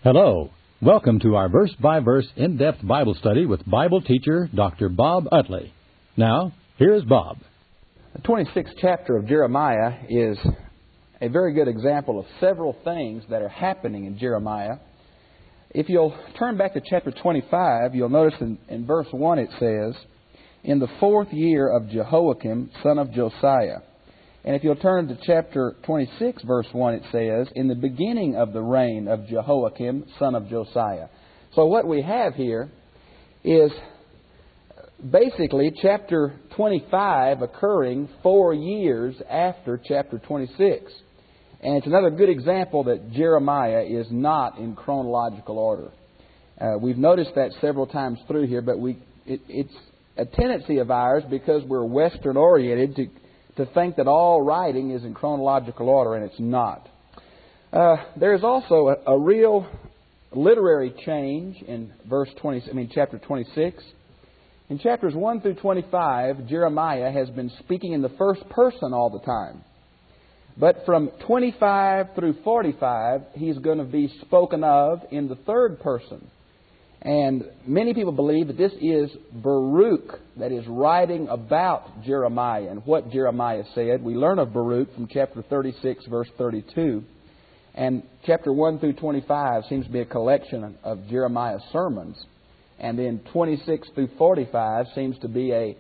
Hello. Welcome to our verse-by-verse in-depth Bible study with Bible teacher Dr. Bob Utley. Now, here's Bob. The 26th chapter of Jeremiah is a very good example of several things that are happening in Jeremiah. If you'll turn back to chapter 25, you'll notice in verse 1 it says, "In the 4th year of Jehoiakim, son of Josiah." And if you'll turn to chapter 26, verse 1, it says, "In the beginning of the reign of Jehoiakim, son of Josiah." So what we have here is basically chapter 25 occurring 4 years after chapter 26. And it's another good example that Jeremiah is not in chronological order. We've noticed that several times through here, but it's a tendency of ours, because we're Western-oriented, to think that all writing is in chronological order, and it's not. There's also a real literary change in chapter 26. In chapters 1 through 25, Jeremiah has been speaking in the first person all the time. But from 25 through 45, he's going to be spoken of in the third person. And many people believe that this is Baruch that is writing about Jeremiah and what Jeremiah said. We learn of Baruch from chapter 36, verse 32. And chapter 1 through 25 seems to be a collection of Jeremiah's sermons. And then 26 through 45 seems to be a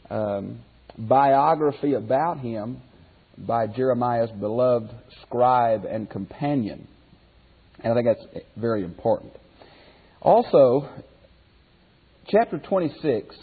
biography about him by Jeremiah's beloved scribe and companion. And I think that's very important. Also, chapter 26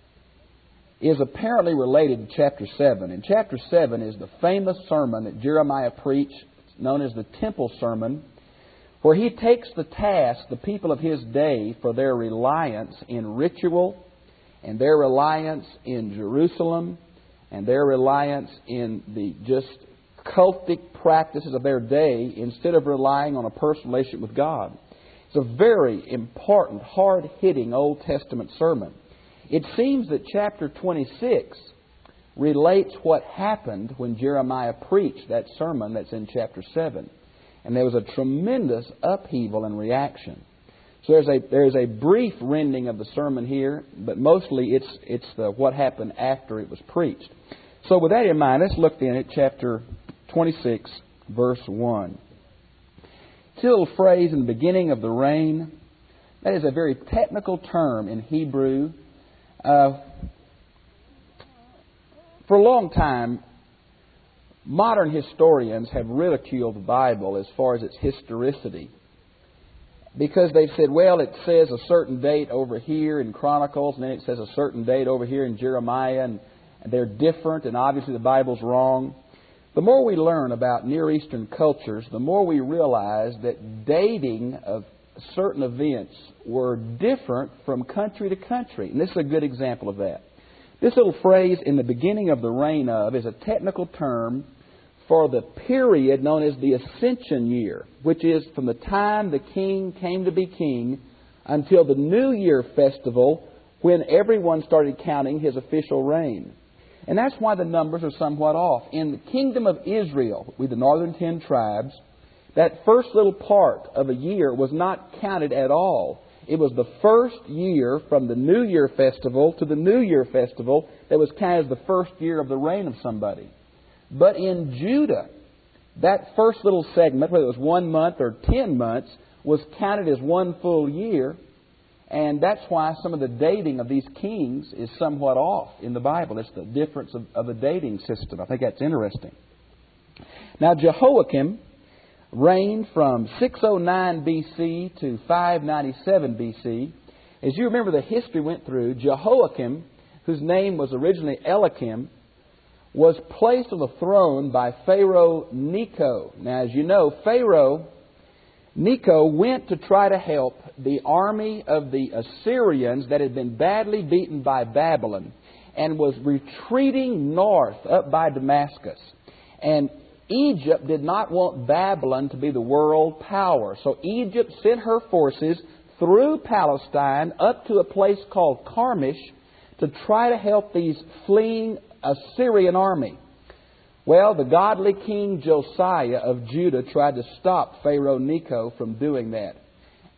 is apparently related to chapter 7. And chapter 7 is the famous sermon that Jeremiah preached, known as the Temple Sermon, where he takes to task the people of his day for their reliance in ritual, and their reliance in Jerusalem, and their reliance in the just cultic practices of their day, instead of relying on a personal relationship with God. It's a very important, hard-hitting Old Testament sermon. It seems that chapter 26 relates what happened when Jeremiah preached that sermon that's in chapter 7. And there was a tremendous upheaval and reaction. So there's a brief rendering of the sermon here, but mostly it's what happened after it was preached. So with that in mind, let's look then at chapter 26, verse 1. This little phrase, "in the beginning of the reign," that is a very technical term in Hebrew. For a long time, modern historians have ridiculed the Bible as far as its historicity, because they've said, well, it says a certain date over here in Chronicles, and then it says a certain date over here in Jeremiah, and they're different, and obviously the Bible's wrong. The more we learn about Near Eastern cultures, the more we realize that dating of certain events were different from country to country. And this is a good example of that. This little phrase, "in the beginning of the reign of," is a technical term for the period known as the Ascension year, which is from the time the king came to be king until the New Year festival, when everyone started counting his official reign. And that's why the numbers are somewhat off. In the kingdom of Israel, with the northern 10 tribes, that first little part of a year was not counted at all. It was the first year from the New Year festival to the New Year festival that was counted as the first year of the reign of somebody. But in Judah, that first little segment, whether it was 1 month or 10 months, was counted as one full year. And that's why some of the dating of these kings is somewhat off in the Bible. It's the difference of the dating system. I think that's interesting. Now, Jehoiakim reigned from 609 B.C. to 597 B.C. As you remember, the history went through, Jehoiakim, whose name was originally Eliakim, was placed on the throne by Pharaoh Necho. Now, as you know, Pharaoh Necho went to try to help the army of the Assyrians that had been badly beaten by Babylon and was retreating north up by Damascus. And Egypt did not want Babylon to be the world power. So Egypt sent her forces through Palestine up to a place called Carchemish to try to help these fleeing Assyrian army. Well, the godly king Josiah of Judah tried to stop Pharaoh Necho from doing that.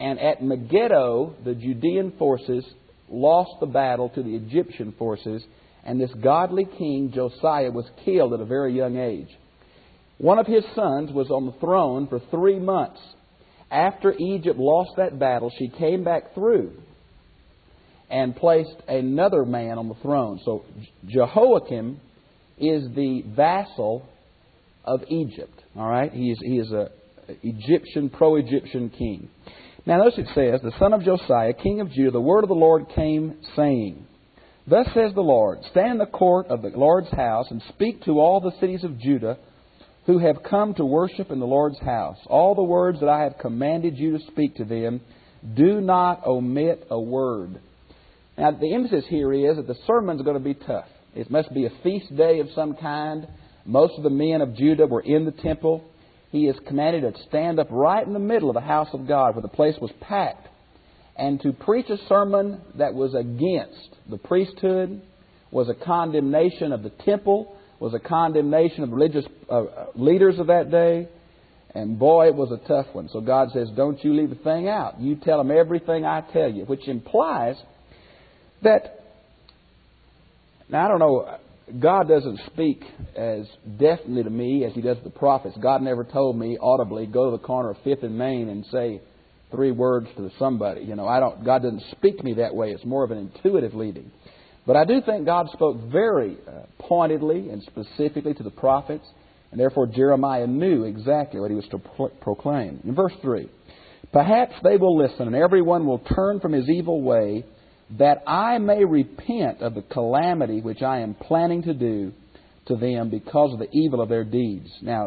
And at Megiddo, the Judean forces lost the battle to the Egyptian forces, and this godly king, Josiah, was killed at a very young age. One of his sons was on the throne for 3 months. After Egypt lost that battle, she came back through and placed another man on the throne. So Jehoiakim is the vassal of Egypt. All right? He is a Egyptian, pro-Egyptian king. Now notice it says, the son of Josiah, king of Judah, the word of the Lord came, saying, Thus says the Lord, stand in the court of the Lord's house, and speak to all the cities of Judah who have come to worship in the Lord's house. All the words that I have commanded you to speak to them, do not omit a word. Now, the emphasis here is that the sermon's going to be tough. It must be a feast day of some kind. Most of the men of Judah were in the temple. He is commanded to stand up right in the middle of the house of God where the place was packed and to preach a sermon that was against the priesthood, was a condemnation of the temple, was a condemnation of religious leaders of that day. And boy, it was a tough one. So God says, don't you leave a thing out. You tell them everything I tell you, which implies that, now I don't know, God doesn't speak as definitely to me as He does to the prophets. God never told me audibly, go to the corner of 5th and Main and say 3 words to somebody. God doesn't speak to me that way. It's more of an intuitive leading. But I do think God spoke very pointedly and specifically to the prophets, and therefore Jeremiah knew exactly what he was to proclaim. In verse 3, Perhaps they will listen, and everyone will turn from his evil way, that I may repent of the calamity which I am planning to do to them because of the evil of their deeds. Now,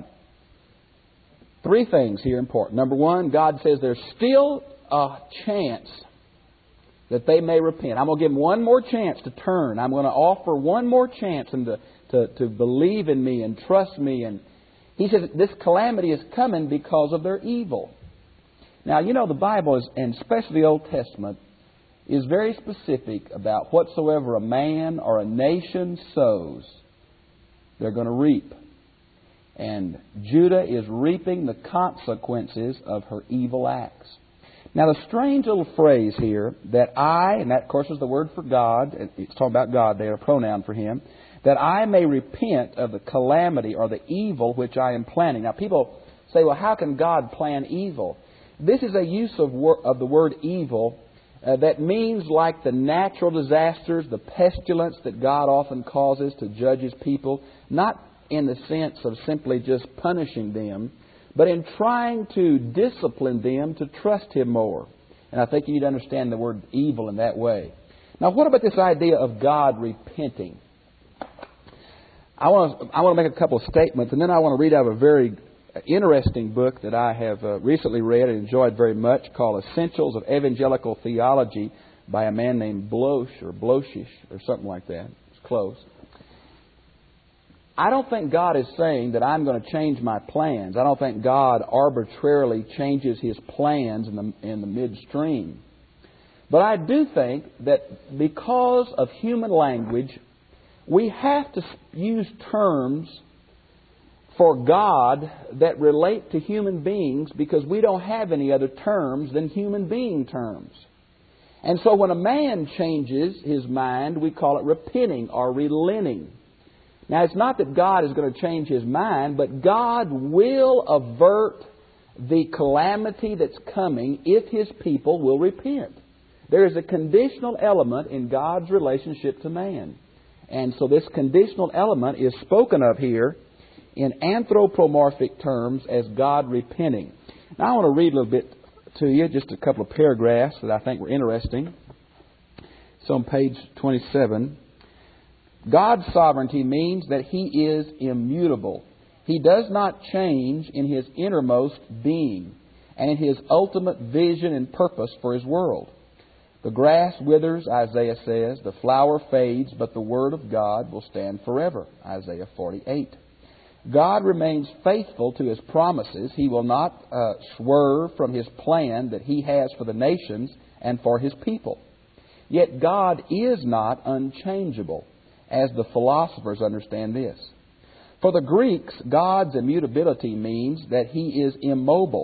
3 things here important. Number 1, God says there's still a chance that they may repent. I'm going to give them one more chance to turn. I'm going to offer one more chance and to believe in me and trust me. And He says this calamity is coming because of their evil. Now, the Bible is, and especially the Old Testament, is very specific about whatsoever a man or a nation sows, they're going to reap. And Judah is reaping the consequences of her evil acts. Now, the strange little phrase here, that I, and that, of course, is the word for God. It's talking about God there, a pronoun for Him. That I may repent of the calamity or the evil which I am planning. Now, people say, well, how can God plan evil? This is a use of the word evil that means like the natural disasters, the pestilence that God often causes to judge His people. Not in the sense of simply just punishing them, but in trying to discipline them to trust Him more. And I think you need to understand the word evil in that way. Now, what about this idea of God repenting? I want to make a couple of statements, and then I want to read out a very interesting book that I have recently read and enjoyed very much, called Essentials of Evangelical Theology by a man named Bloch or Blochish or something like that. It's close. I don't think God is saying that I'm going to change my plans. I don't think God arbitrarily changes His plans in the midstream. But I do think that because of human language, we have to use terms for God that relate to human beings because we don't have any other terms than human being terms. And so when a man changes his mind, we call it repenting or relenting. Now, it's not that God is going to change His mind, but God will avert the calamity that's coming if His people will repent. There is a conditional element in God's relationship to man. And so this conditional element is spoken of here in anthropomorphic terms as God repenting. Now, I want to read a little bit to you, just a couple of paragraphs that I think were interesting. It's on page 27. God's sovereignty means that He is immutable. He does not change in His innermost being and in His ultimate vision and purpose for His world. The grass withers, Isaiah says, the flower fades, but the Word of God will stand forever, Isaiah 48. God remains faithful to His promises. He will not swerve from His plan that He has for the nations and for His people. Yet God is not unchangeable, as the philosophers understand this. For the Greeks, God's immutability means that He is immobile.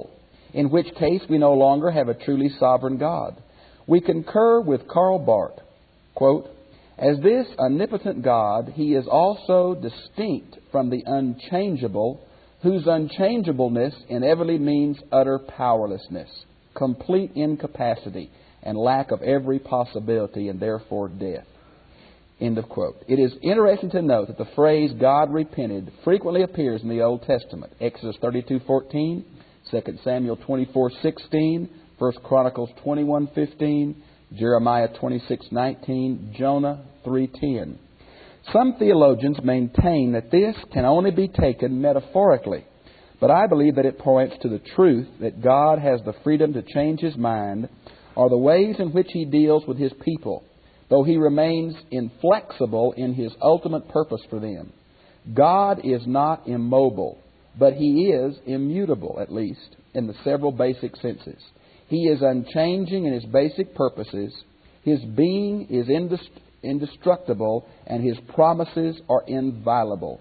in which case we no longer have a truly sovereign God. We concur with Karl Barth, quote, "As this omnipotent God, He is also distinct from the unchangeable, whose unchangeableness inevitably means utter powerlessness, complete incapacity, and lack of every possibility, and therefore death." End of quote. It is interesting to note that the phrase "God repented" frequently appears in the Old Testament. Exodus 32:14, 2 Samuel 24:16, 1 Chronicles 21:15, Jeremiah 26:19, Jonah 3:10. Some theologians maintain that this can only be taken metaphorically, but I believe that it points to the truth that God has the freedom to change His mind or the ways in which He deals with His people, though He remains inflexible in His ultimate purpose for them. God is not immobile, but He is immutable, at least, in the several basic senses. He is unchanging in His basic purposes. His being is indestructible, and His promises are inviolable.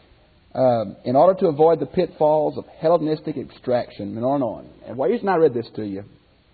In order to avoid the pitfalls of Hellenistic extraction, and on. And the reason I read this to you,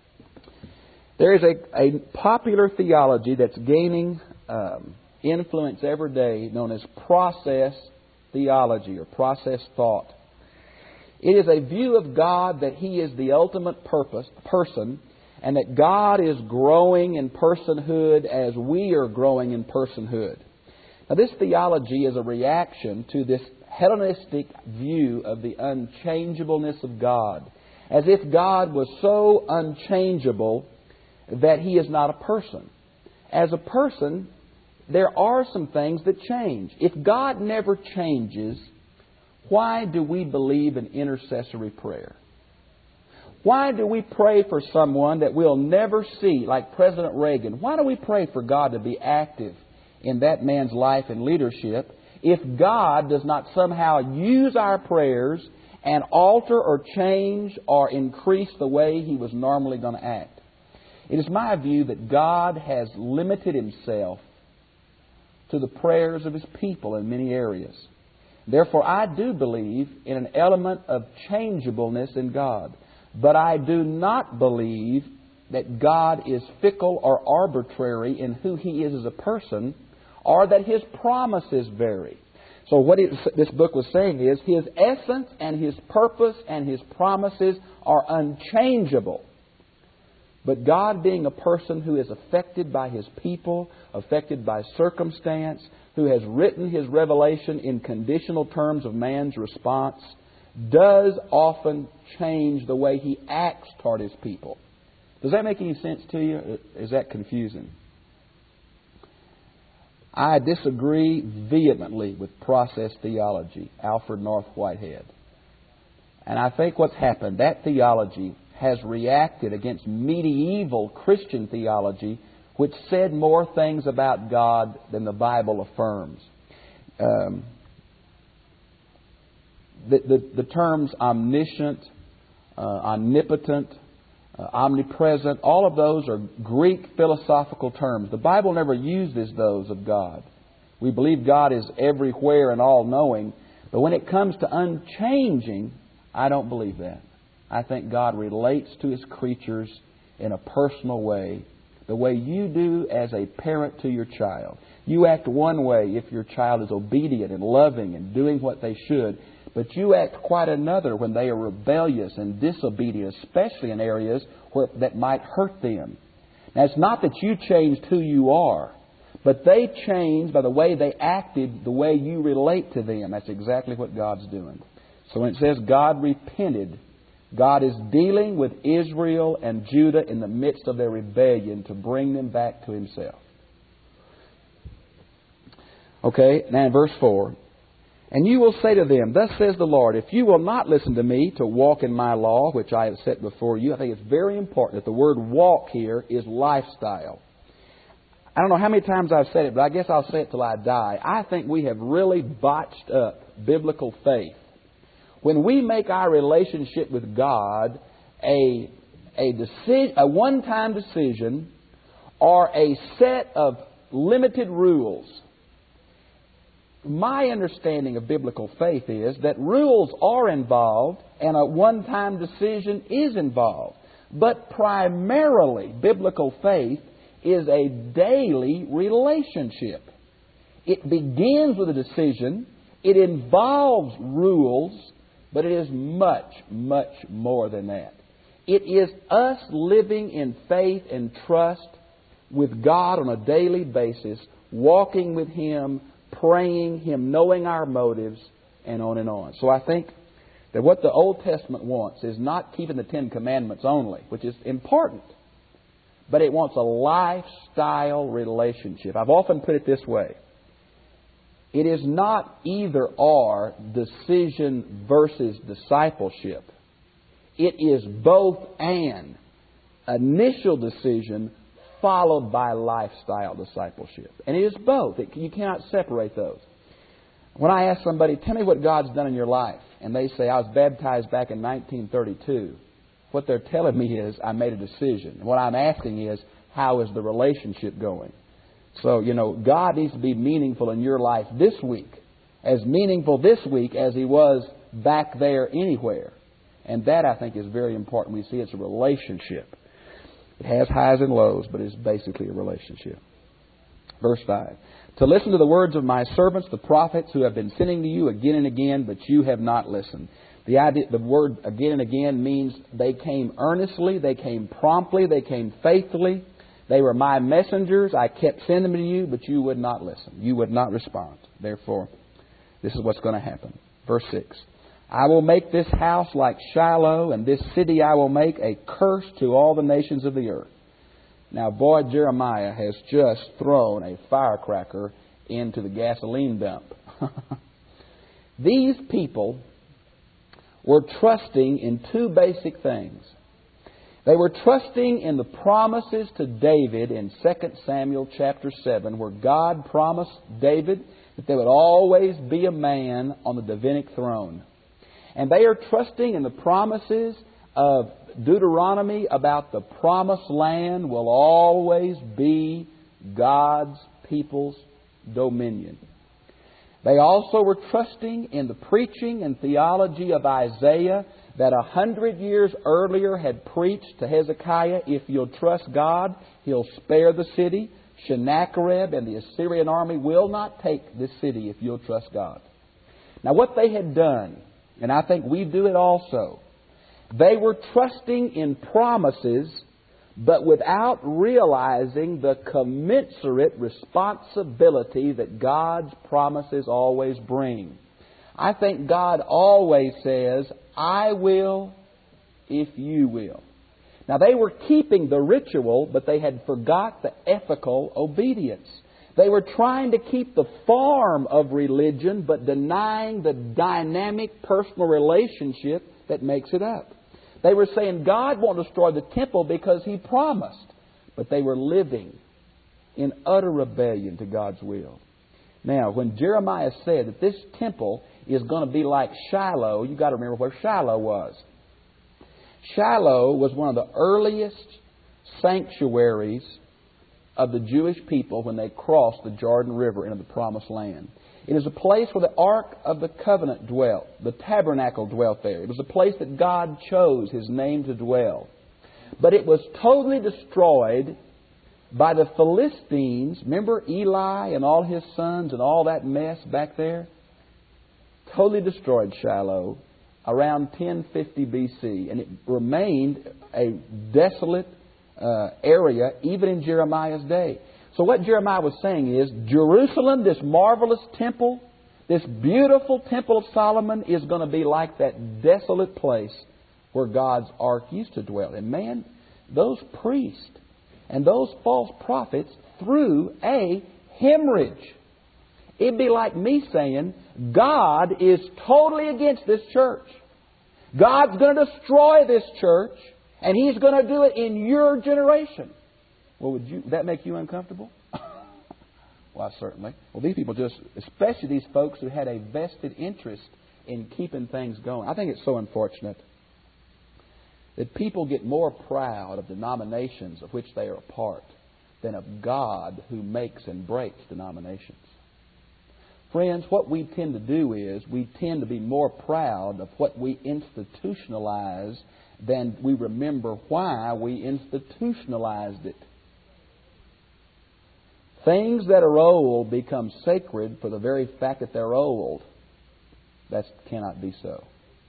there is a popular theology that's gaining influence every day known as process theology or process thought. It is a view of God that He is the ultimate person, and that God is growing in personhood as we are growing in personhood. Now, this theology is a reaction to this Hellenistic view of the unchangeableness of God, as if God was so unchangeable that He is not a person. As a person, there are some things that change. If God never changes, why do we believe in intercessory prayer? Why do we pray for someone that we'll never see, like President Reagan? Why do we pray for God to be active in that man's life and leadership if God does not somehow use our prayers and alter or change or increase the way He was normally going to act? It is my view that God has limited Himself to the prayers of His people in many areas. Therefore, I do believe in an element of changeableness in God. But I do not believe that God is fickle or arbitrary in who He is as a person, or that His promises vary. So what this book was saying is His essence and His purpose and His promises are unchangeable. But God, being a person who is affected by His people, affected by circumstance, who has written His revelation in conditional terms of man's response, does often change the way He acts toward His people. Does that make any sense to you? Or is that confusing? I disagree vehemently with process theology, Alfred North Whitehead. And I think what's happened, that theology has reacted against medieval Christian theology, which said more things about God than the Bible affirms. The terms omniscient, omnipotent, omnipresent, all of those are Greek philosophical terms. The Bible never uses those of God. We believe God is everywhere and all-knowing, but when it comes to unchanging, I don't believe that. I think God relates to His creatures in a personal way, the way you do as a parent to your child. You act one way if your child is obedient and loving and doing what they should, but you act quite another when they are rebellious and disobedient, especially in areas that might hurt them. Now, it's not that you changed who you are, but they changed by the way they acted, the way you relate to them. That's exactly what God's doing. So when it says God repented, God is dealing with Israel and Judah in the midst of their rebellion to bring them back to Himself. Okay, now in verse 4. And you will say to them, thus says the Lord, if you will not listen to me to walk in my law, which I have set before you. I think it's very important that the word walk here is lifestyle. I don't know how many times I've said it, but I guess I'll say it till I die. I think we have really botched up biblical faith. When we make our relationship with God a one-time decision or a set of limited rules, my understanding of biblical faith is that rules are involved and a one-time decision is involved. But primarily, biblical faith is a daily relationship. It begins with a decision. It involves rules, but it is much, much more than that. It is us living in faith and trust with God on a daily basis, walking with Him, praying Him, knowing our motives, and on and on. So I think that what the Old Testament wants is not keeping the Ten Commandments only, which is important, but it wants a lifestyle relationship. I've often put it this way. It is not either or, decision versus discipleship. It is both and. Initial decision followed by lifestyle discipleship. And it is both. You cannot separate those. When I ask somebody, tell me what God's done in your life, and they say, I was baptized back in 1932, what they're telling me is, I made a decision. And what I'm asking is, how is the relationship going? So, God needs to be meaningful in your life this week, as meaningful this week as He was back there anywhere. And that, I think, is very important. We see it's a relationship. It has highs and lows, but it's basically a relationship. Verse 5. To listen to the words of my servants, the prophets, who have been sending to you again and again, but you have not listened. The word again and again means they came earnestly, they came promptly, they came faithfully. They were my messengers. I kept sending them to you, but you would not listen. You would not respond. Therefore, this is what's going to happen. Verse 6. I will make this house like Shiloh, and this city I will make a curse to all the nations of the earth. Now, boy, Jeremiah has just thrown a firecracker into the gasoline dump. These people were trusting in two basic things. They were trusting in the promises to David in 2 Samuel chapter 7, where God promised David that there would always be a man on the Davidic throne. And they are trusting in the promises of Deuteronomy about the promised land will always be God's people's dominion. They also were trusting in the preaching and theology of Isaiah that 100 years earlier had preached to Hezekiah, if you'll trust God, He'll spare the city. Sennacherib and the Assyrian army will not take this city if you'll trust God. Now what they had done, and I think we do it also, they were trusting in promises, but without realizing the commensurate responsibility that God's promises always bring. I think God always says, I will if you will. Now they were keeping the ritual, but they had forgot the ethical obedience. They were trying to keep the form of religion, but denying the dynamic personal relationship that makes it up. They were saying God won't destroy the temple because He promised, but they were living in utter rebellion to God's will. Now, when Jeremiah said that this temple is going to be like Shiloh, you've got to remember where Shiloh was. Shiloh was one of the earliest sanctuaries of the Jewish people when they crossed the Jordan River into the Promised Land. It is a place where the Ark of the Covenant dwelt. The tabernacle dwelt there. It was a place that God chose His name to dwell. But it was totally destroyed by the Philistines. Remember Eli and all his sons and all that mess back there? Totally destroyed Shiloh around 1050 B.C. And it remained a desolate area even in Jeremiah's day. So what Jeremiah was saying is, Jerusalem, this marvelous temple, this beautiful temple of Solomon, is going to be like that desolate place where God's ark used to dwell. And man, those priests and those false prophets threw a hemorrhage. It'd be like me saying, God is totally against this church. God's going to destroy this church, and He's going to do it in your generation. Well, would that make you uncomfortable? Well, certainly. Well, these people especially these folks who had a vested interest in keeping things going. I think it's so unfortunate that people get more proud of denominations of which they are a part than of God who makes and breaks denominations. friends, what we tend to do is we tend to be more proud of what we institutionalize than we remember why we institutionalized it. Things that are old become sacred for the very fact that they're old. That cannot be so.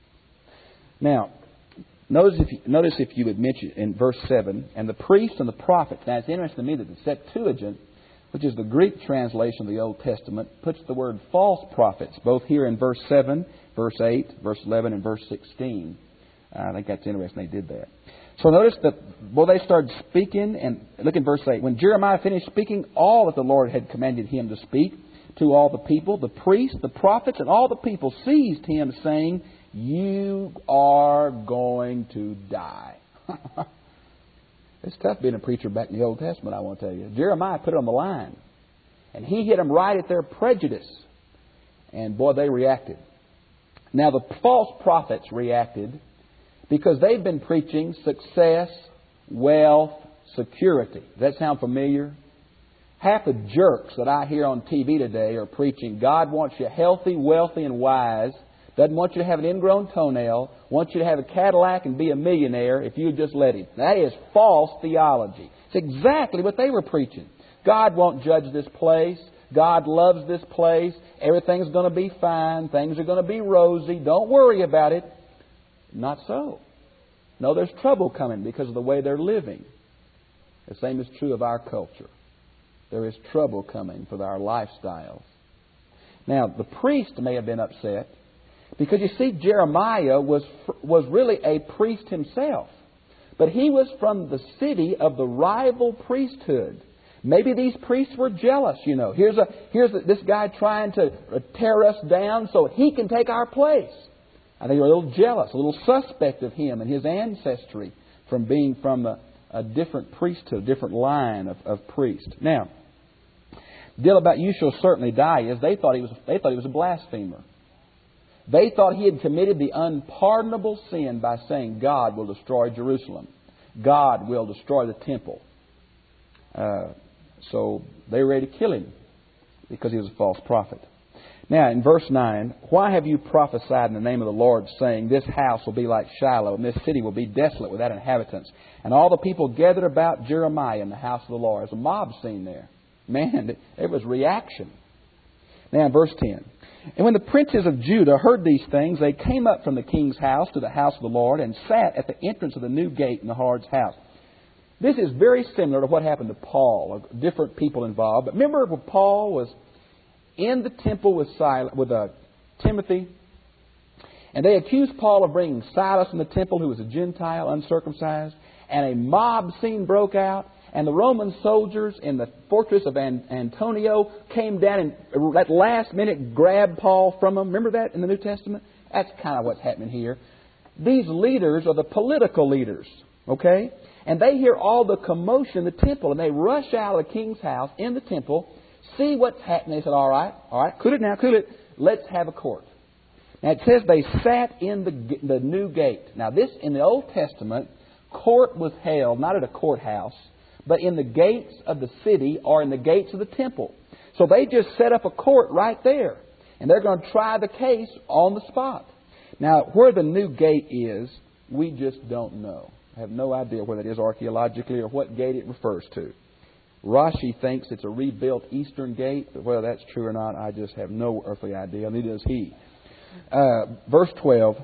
Now, notice if you would mention in verse 7, and the priests and the prophets. Now, it's interesting to me that the Septuagint, which is the Greek translation of the Old Testament, puts the word false prophets, both here in verse 7, verse 8, verse 11, and verse 16. I think that's interesting they did that. So notice that, they started speaking, and look in verse 8. When Jeremiah finished speaking all that the Lord had commanded him to speak to all the people, the priests, the prophets, and all the people seized him, saying, "You are going to die." It's tough being a preacher back in the Old Testament, I want to tell you. Jeremiah put it on the line. And he hit them right at their prejudice. And boy, they reacted. Now, the false prophets reacted because they've been preaching success, wealth, security. Does that sound familiar? Half the jerks that I hear on TV today are preaching God wants you healthy, wealthy, and wise. Doesn't want you to have an ingrown toenail. Wants you to have a Cadillac and be a millionaire if you just let Him. That is false theology. It's exactly what they were preaching. God won't judge this place. God loves this place. Everything's going to be fine. Things are going to be rosy. Don't worry about it. Not so. No, there's trouble coming because of the way they're living. The same is true of our culture. There is trouble coming for our lifestyles. Now, the priest may have been upset because, you see, Jeremiah was really a priest himself. But he was from the city of the rival priesthood. Maybe these priests were jealous, you know. Here's this guy trying to tear us down so he can take our place. I think they were a little jealous, a little suspect of him and his ancestry from being from a different priesthood, a different line of priests. Now, the deal about "you shall certainly die" is they thought he was a blasphemer. They thought he had committed the unpardonable sin by saying God will destroy Jerusalem. God will destroy the temple. So they were ready to kill him because he was a false prophet. Now, in verse 9, "Why have you prophesied in the name of the Lord, saying, This house will be like Shiloh, and this city will be desolate without inhabitants? And all the people gathered about Jeremiah in the house of the Lord." There's a mob scene there. Man, there was reaction. Now, in verse 10, "And when the princes of Judah heard these things, they came up from the king's house to the house of the Lord, and sat at the entrance of the new gate in the Lord's house." This is very similar to what happened to Paul, different people involved. But remember when Paul was in the temple with Timothy, and they accused Paul of bringing Silas in the temple, who was a Gentile, uncircumcised, and a mob scene broke out, and the Roman soldiers in the fortress of Antonia came down and at last minute grabbed Paul from him. Remember that in the New Testament? That's kind of what's happening here. These leaders are the political leaders, okay? And they hear all the commotion in the temple, and they rush out of the king's house in the temple, see what's happening. They said, all right, cool it. Let's have a court. Now, it says they sat in the new gate. Now, this, in the Old Testament, court was held not at a courthouse, but in the gates of the city or in the gates of the temple. So they just set up a court right there, and they're going to try the case on the spot. Now, where the new gate is, we just don't know. I have no idea where that is archaeologically or what gate it refers to. Rashi thinks it's a rebuilt eastern gate, but whether that's true or not, I just have no earthly idea. Neither does he. Verse 12.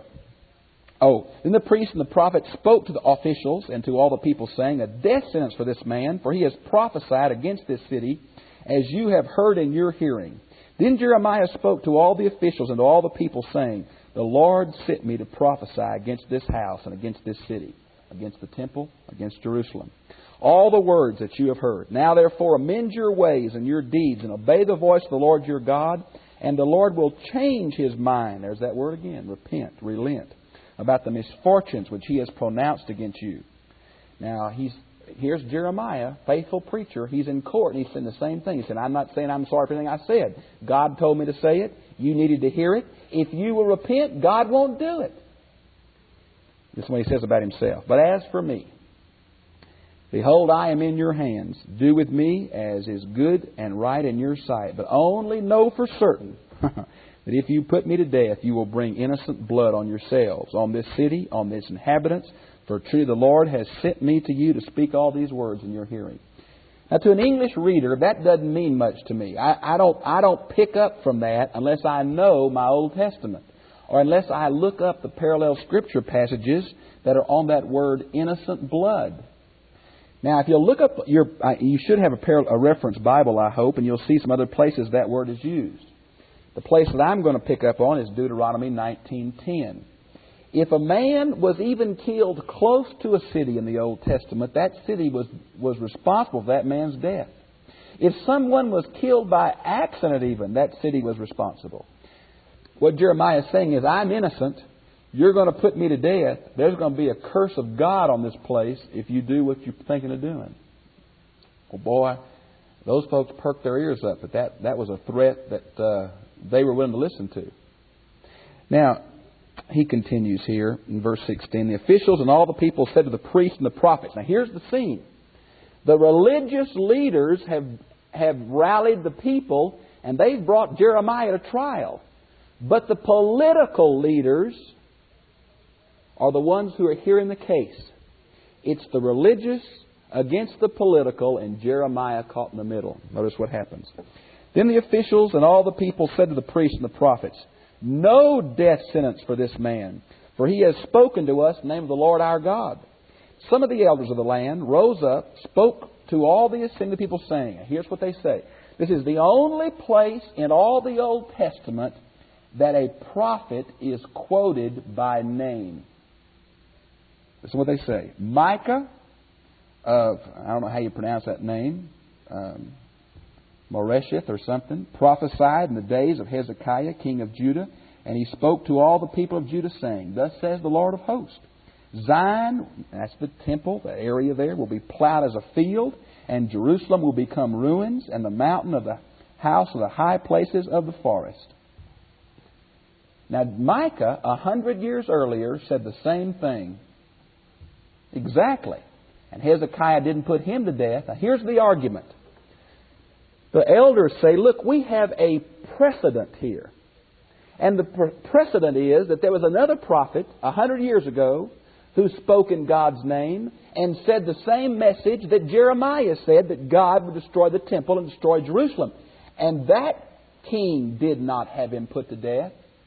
Then the priests and the prophets spoke to the officials and to all the people, saying, "A death sentence for this man, for he has prophesied against this city, as you have heard in your hearing." Then Jeremiah spoke to all the officials and to all the people, saying, "The Lord sent me to prophesy against this house and against this city, against the temple, against Jerusalem. All the words that you have heard. Now therefore amend your ways and your deeds, and obey the voice of the Lord your God, and the Lord will change His mind." There's that word again, repent, relent, "about the misfortunes which He has pronounced against you." Now, here's Jeremiah, faithful preacher. He's in court, and he's saying the same thing. He said, "I'm not saying I'm sorry for anything I said. God told me to say it. You needed to hear it. If you will repent, God won't do it." This is what he says about himself. "But as for me, behold, I am in your hands. Do with me as is good and right in your sight. But only know for certain that if you put me to death, you will bring innocent blood on yourselves, on this city, on its inhabitants. For truly the Lord has sent me to you to speak all these words in your hearing. Now, to an English reader, that doesn't mean much to me. I don't pick up from that unless I know my Old Testament, or unless I look up the parallel Scripture passages that are on that word innocent blood. Now, if you'll look up you should have a reference Bible, I hope, and you'll see some other places that word is used. The place that I'm going to pick up on is Deuteronomy 19:10. If a man was even killed close to a city in the Old Testament, that city was responsible for that man's death. If someone was killed by accident even, that city was responsible. What Jeremiah is saying is, I'm innocent. You're going to put me to death. There's going to be a curse of God on this place if you do what you're thinking of doing. Well, boy, those folks perked their ears up, but that was a threat that they were willing to listen to. Now, he continues here in verse 16. The officials and all the people said to the priests and the prophets. Now, here's the scene. The religious leaders have rallied the people, and they've brought Jeremiah to trial. But the political leaders are the ones who are hearing the case. It's the religious against the political, and Jeremiah caught in the middle. Notice what happens. Then the officials and all the people said to the priests and the prophets, no death sentence for this man, for he has spoken to us in the name of the Lord our God. Some of the elders of the land rose up, spoke to all the assembly people, saying, here's what they say. This is the only place in all the Old Testament that a prophet is quoted by name. This is what they say. Micah of, I don't know how you pronounce that name, Moresheth or something, prophesied in the days of Hezekiah, king of Judah, and he spoke to all the people of Judah, saying, thus says the Lord of hosts, Zion, that's the temple, the area there, will be plowed as a field, and Jerusalem will become ruins, and the mountain of the house of the high places of the forest. Now, Micah, 100 years earlier, said the same thing. Exactly. And Hezekiah didn't put him to death. Now, here's the argument. The elders say, look, we have a precedent here. And the precedent is that there was another prophet 100 years ago who spoke in God's name and said the same message that Jeremiah said, that God would destroy the temple and destroy Jerusalem. And that king did not have him put to death.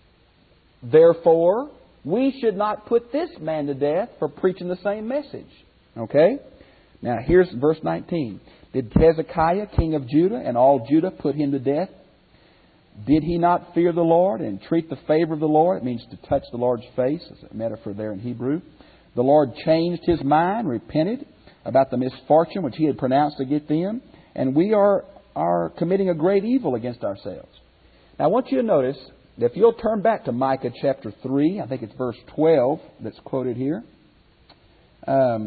Therefore, we should not put this man to death for preaching the same message. Okay? Now, here's verse 19. Did Hezekiah, king of Judah, and all Judah put him to death? Did he not fear the Lord and entreat the favor of the Lord? It means to touch the Lord's face. It's a metaphor there in Hebrew. The Lord changed his mind, repented about the misfortune which he had pronounced against them, and we are committing a great evil against ourselves. Now, I want you to notice that if you'll turn back to Micah chapter 3, I think it's verse 12 that's quoted here. Let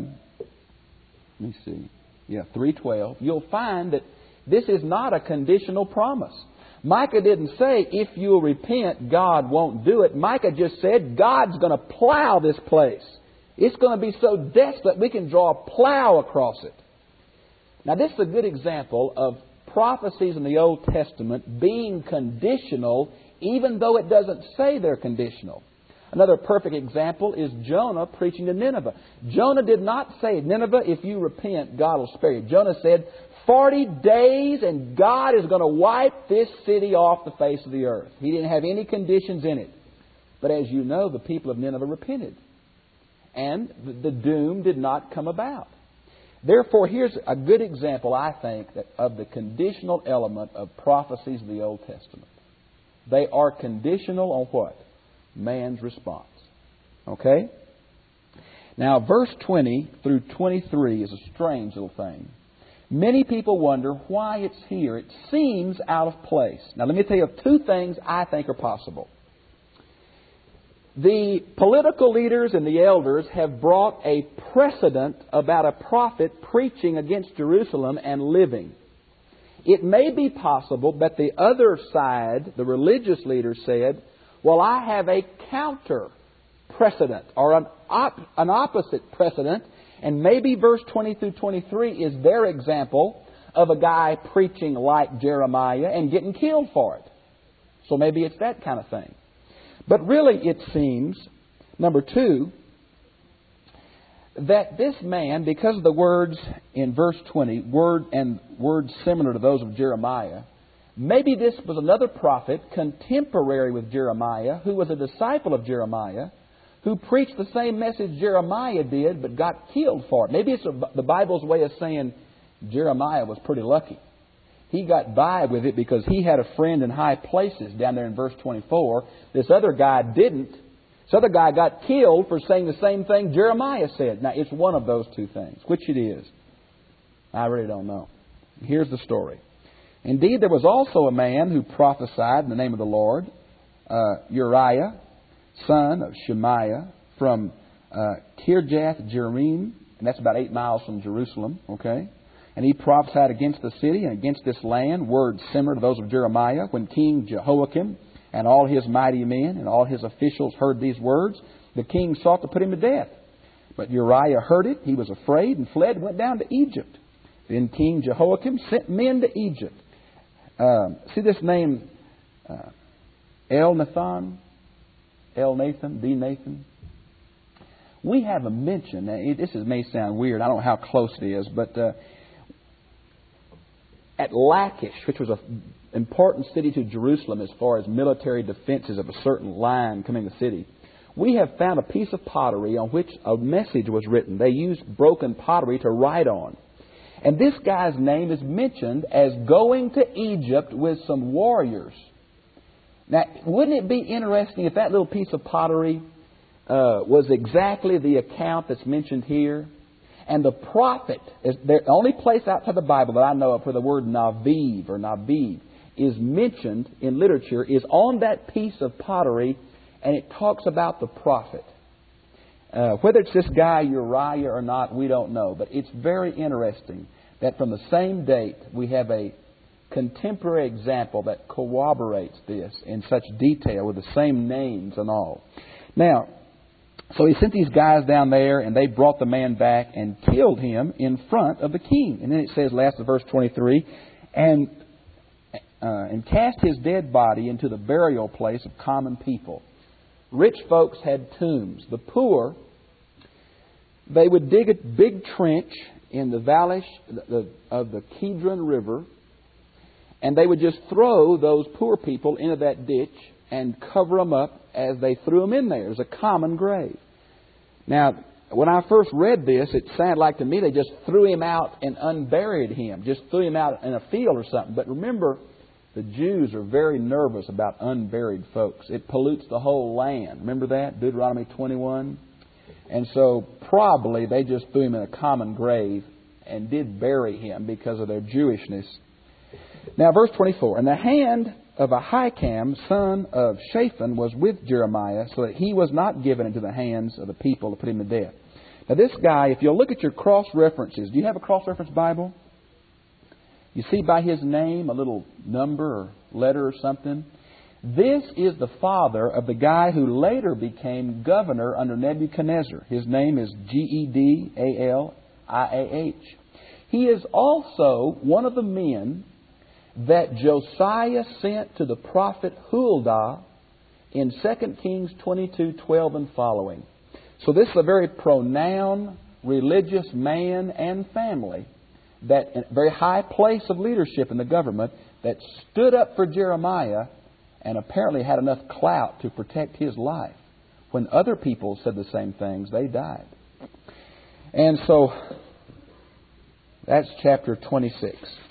me see. Yeah, 3:12. You'll find that this is not a conditional promise. Micah didn't say, if you'll repent, God won't do it. Micah just said, God's going to plow this place. It's going to be so desolate we can draw a plow across it. Now, this is a good example of prophecies in the Old Testament being conditional, even though it doesn't say they're conditional. Another perfect example is Jonah preaching to Nineveh. Jonah did not say, Nineveh, if you repent, God will spare you. Jonah said, 40 days and God is going to wipe this city off the face of the earth. He didn't have any conditions in it. But as you know, the people of Nineveh repented. And the doom did not come about. Therefore, here's a good example, I think, of the conditional element of prophecies of the Old Testament. They are conditional on what? Man's response. Okay? Now, verse 20 through 23 is a strange little thing. Many people wonder why it's here. It seems out of place. Now, let me tell you two things I think are possible. The political leaders and the elders have brought a precedent about a prophet preaching against Jerusalem and living. It may be possible that the other side, the religious leaders, said, well, I have a counter precedent or an opposite precedent, and maybe verse 20 through 23 is their example of a guy preaching like Jeremiah and getting killed for it. So maybe it's that kind of thing. But really it seems, number two, that this man, because of the words in verse 20, words similar to those of Jeremiah, maybe this was another prophet contemporary with Jeremiah, who was a disciple of Jeremiah, who preached the same message Jeremiah did, but got killed for it. Maybe it's the Bible's way of saying Jeremiah was pretty lucky. He got by with it because he had a friend in high places down there in verse 24. This other guy didn't. This other guy got killed for saying the same thing Jeremiah said. Now, it's one of those two things. Which it is, I really don't know. Here's the story. Indeed, there was also a man who prophesied in the name of the Lord, Uriah, son of Shemaiah, from Kirjath Jearim, and that's about 8 miles from Jerusalem, okay? And he prophesied against the city and against this land, words similar to those of Jeremiah. When King Jehoiakim and all his mighty men and all his officials heard these words, the king sought to put him to death. But Uriah heard it. He was afraid and fled and went down to Egypt. Then King Jehoiakim sent men to Egypt. See this name, Elnathan, the Nathan? We have a mention. Now, this may sound weird. I don't know how close it is, but at Lachish, which was an important city to Jerusalem as far as military defenses of a certain line coming to the city, we have found a piece of pottery on which a message was written. They used broken pottery to write on. And this guy's name is mentioned as going to Egypt with some warriors. Now, wouldn't it be interesting if that little piece of pottery was exactly the account that's mentioned here? And the prophet, the only place outside the Bible that I know of where the word Naviv or Nabib is mentioned in literature is on that piece of pottery, and it talks about the prophet. Whether it's this guy Uriah or not, we don't know. But it's very interesting that from the same date we have a contemporary example that corroborates this in such detail with the same names and all. Now, so he sent these guys down there, and they brought the man back and killed him in front of the king. And then it says, last of verse 23, and cast his dead body into the burial place of common people. Rich folks had tombs. The poor, they would dig a big trench in the valley of the Kidron River, and they would just throw those poor people into that ditch and cover them up as they threw them in there. It was a common grave. Now, when I first read this, it sounded like to me they just threw him out and unburied him. Just threw him out in a field or something. But remember, the Jews are very nervous about unburied folks. It pollutes the whole land. Remember that? Deuteronomy 21. And so probably they just threw him in a common grave and did bury him because of their Jewishness. Now, verse 24. And the hand of Ahikam, son of Shaphan, was with Jeremiah, so that he was not given into the hands of the people to put him to death. Now, this guy, if you'll look at your cross-references, do you have a cross-reference Bible? You see by his name a little number or letter or something? This is the father of the guy who later became governor under Nebuchadnezzar. His name is Gedaliah. He is also one of the men that Josiah sent to the prophet Huldah in 2 Kings 22:12 and following. So this is a very pronoun, religious man and family, that in a very high place of leadership in the government, that stood up for Jeremiah and apparently had enough clout to protect his life. When other people said the same things, they died. And so that's chapter 26.